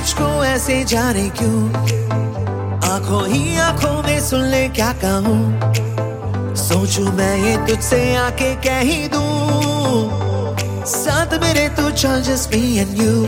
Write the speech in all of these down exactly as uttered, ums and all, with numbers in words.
मुझको ऐसे जाने क्यों, आंखों ही आंखों में सुन ले क्या कहूँ। सोचूं मैं ये तुझसे आके कह ही दूं, साथ मेरे तू चल, just me and you।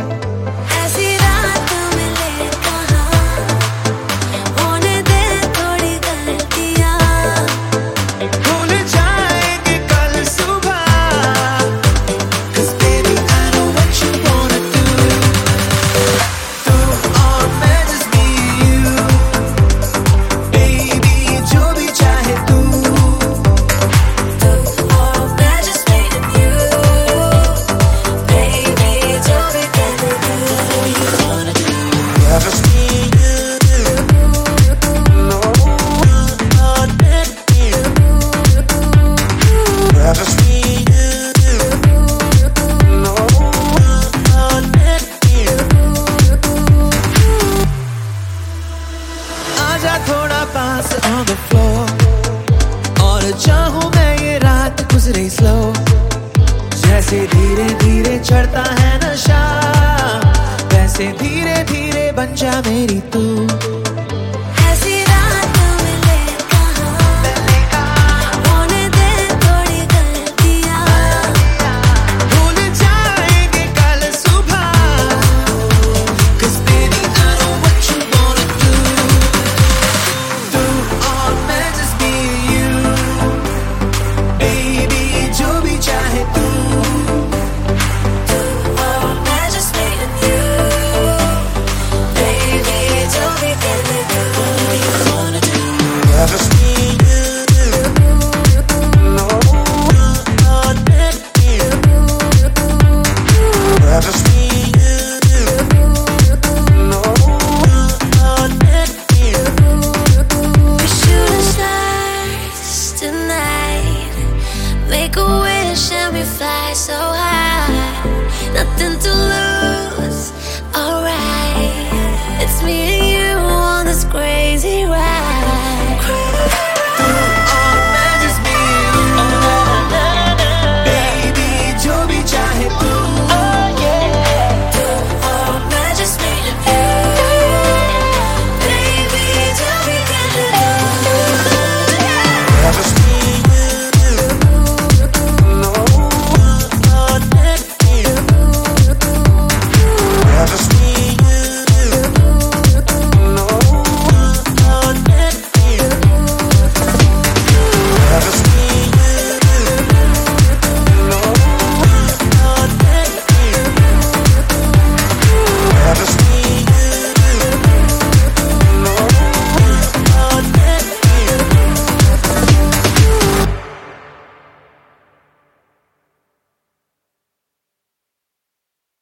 थोड़ा पास on the floor, और चाहूं मैं ये रात गुजरे स्लो, जैसे धीरे धीरे चढ़ता है नशा, वैसे धीरे धीरे बन जा मेरी तू।